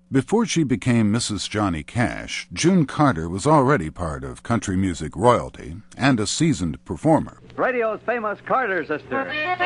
Before she became Mrs. Johnny Cash, June Carter was already part of country music royalty and a seasoned performer. Radio's famous Carter sister.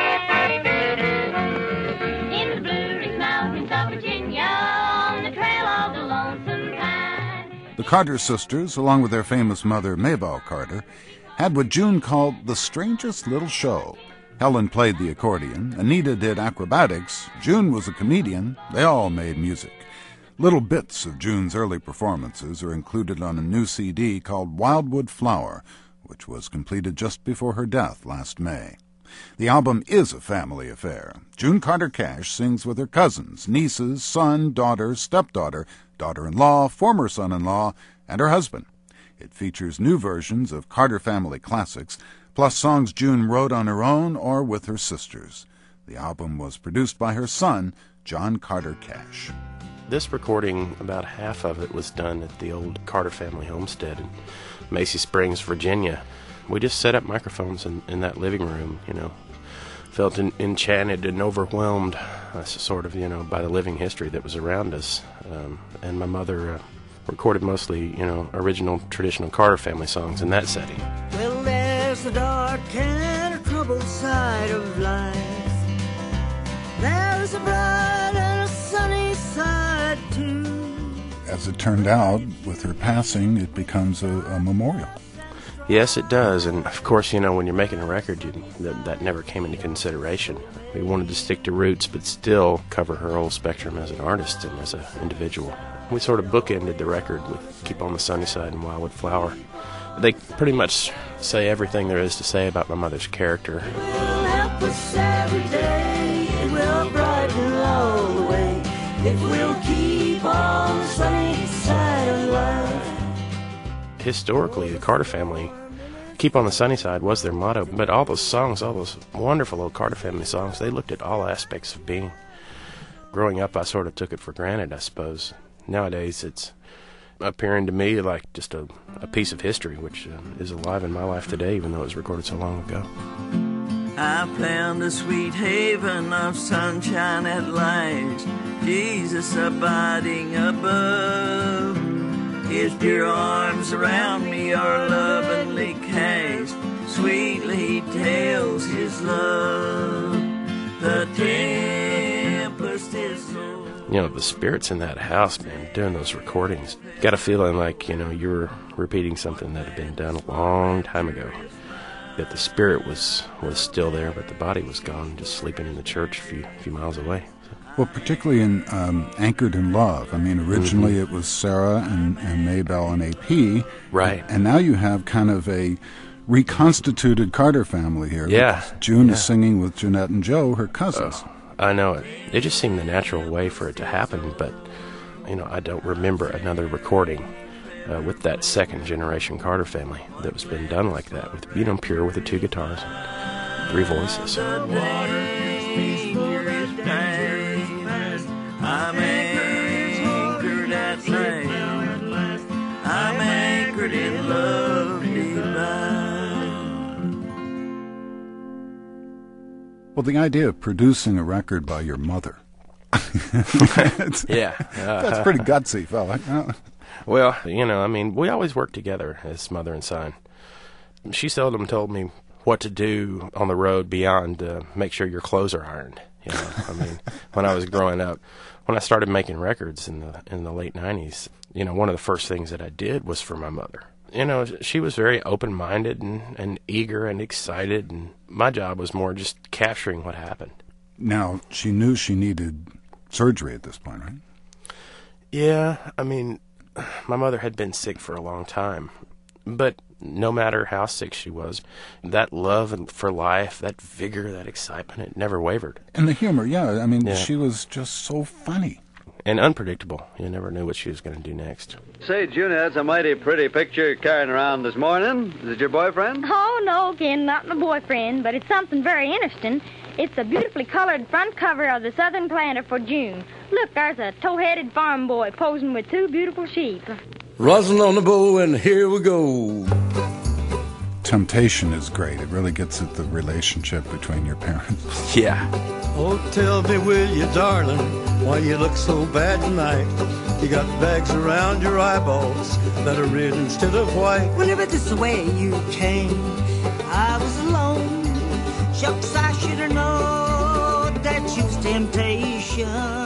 In the Blue Ridge Mountains of Virginia, on the trail of the lonesome pine. The Carter sisters, along with their famous mother, Maybelle Carter, had what June called the strangest little show. Helen played the accordion, Anita did acrobatics, June was a comedian, they all made music. Little bits of June's early performances are included on a new CD called Wildwood Flower, which was completed just before her death last May. The album is a family affair. June Carter Cash sings with her cousins, nieces, son, daughter, stepdaughter, daughter-in-law, former son-in-law, and her husband. It features new versions of Carter family classics, plus songs June wrote on her own or with her sisters. The album was produced by her son, John Carter Cash. This recording, about half of it was done at the old Carter family homestead in Macy Springs, Virginia. We just set up microphones in that living room, felt enchanted and overwhelmed, sort of, by the living history that was around us. And my mother recorded mostly, original traditional Carter family songs in that setting. Well, there's the dark and a troubled side of life. There's a bright and a sunny side too. As it turned out, with her passing, it becomes a memorial. Yes, it does. And of course, when you're making a record, that never came into consideration. We wanted to stick to roots, but still cover her whole spectrum as an artist and as an individual. We sort of bookended the record with Keep on the Sunny Side and Wildwood Flower. They pretty much say everything there is to say about my mother's character. It will help us every day. It will brighten all the way. If we'll keep on the sunny side of life. Historically, the Carter family, Keep on the Sunny Side was their motto, but all those songs, all those wonderful old Carter family songs, they looked at all aspects of being. Growing up, I sort of took it for granted, I suppose. Nowadays, it's appearing to me like just a piece of history, which is alive in my life today, even though it was recorded so long ago. I found a sweet haven of sunshine at last, Jesus abiding above. His dear arms around me are lovingly cast, sweetly he tells his love. The tempest is so... The spirits in that house, man, doing those recordings, got a feeling like, you were repeating something that had been done a long time ago. That the spirit was still there, but the body was gone, just sleeping in the church a few miles away. Well, particularly in Anchored in Love. I mean, originally it was Sarah and Maybelle and AP. Right. And now you have kind of a reconstituted Carter family here. Yeah. June is singing with Jeanette and Joe, her cousins. I know it. It just seemed the natural way for it to happen, but, I don't remember another recording with that second-generation Carter family that was been done like that, with pure with the two guitars and three voices. I'm anchored at last. I'm anchored in love divine. Well, the idea of producing a record by your mother. Yeah. That's pretty gutsy, fella. Well, we always worked together as mother and son. She seldom told me what to do on the road beyond make sure your clothes are ironed. When I was growing up, when I started making records in the late 90s, one of the first things that I did was for my mother. She was very open-minded and eager and excited, and my job was more just capturing what happened. Now, she knew she needed surgery at this point, right? Yeah, my mother had been sick for a long time, but no matter how sick she was, that love for life, that vigor, that excitement, it never wavered. And the humor, she was just so funny. And unpredictable. You never knew what she was going to do next. Say, June, that's a mighty pretty picture you're carrying around this morning. Is it your boyfriend? Oh, no, Ken, not my boyfriend, but it's something very interesting. It's a beautifully colored front cover of the Southern Planter for June. Look, there's a tow-headed farm boy posing with two beautiful sheep. Rosin on the bow, and here we go. Temptation is great. It really gets at the relationship between your parents. Yeah. Oh, tell me, will you, darling, why you look so bad tonight? You got bags around your eyeballs that are red instead of white. Whenever this way you came, I was alone. Shucks, I should have known that you was temptation.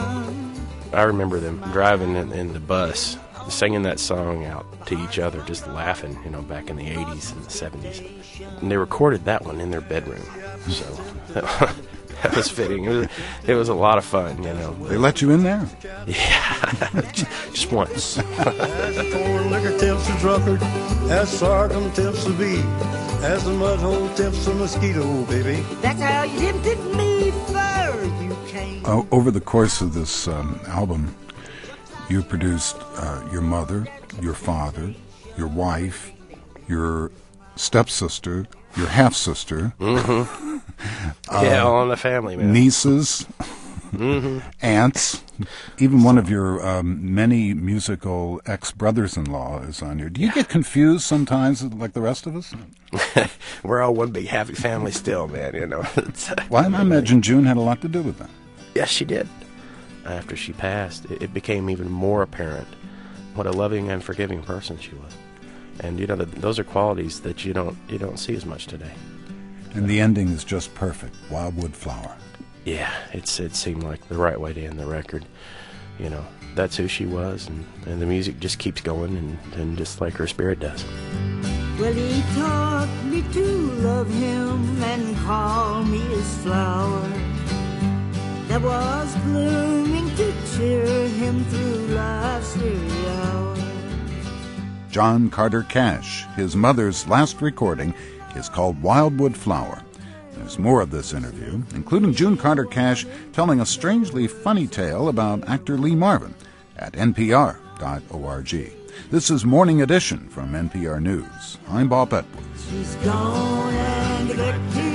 I remember them driving in the bus, singing that song out to each other, just laughing, back in the 80s and the 70s. And they recorded that one in their bedroom. So that was fitting. It was a lot of fun, They let you in there? Yeah, just once. As a corn liquor tempts a drunkard, as sorghum tempts a bee, as the mud hole tempts a mosquito, baby. That's how you tempted me before you came. Over the course of this album, you produced your mother, your father, your wife, your stepsister, your half-sister. Mm-hmm. Yeah, all in the family, man. Nieces, Mm-hmm. aunts, even one of your many musical ex-brothers-in-law is on here. Do you get confused sometimes like the rest of us? We're all one big happy family still, man, Well, I imagine June had a lot to do with that. Yes, she did. After she passed, it became even more apparent what a loving and forgiving person she was. And those are qualities that you don't see as much today. And the ending is just perfect. Wildwood Flower. Yeah, it seemed like the right way to end the record. That's who she was, and the music just keeps going, and just like her spirit does. Well, he taught me to love him and call me his flower that was blooming to cheer him through life's weary hour. John Carter Cash, his mother's last recording, is called Wildwood Flower. There's more of this interview, including June Carter Cash telling a strangely funny tale about actor Lee Marvin at npr.org. This is Morning Edition from NPR News. I'm Bob Edwards. She's gone and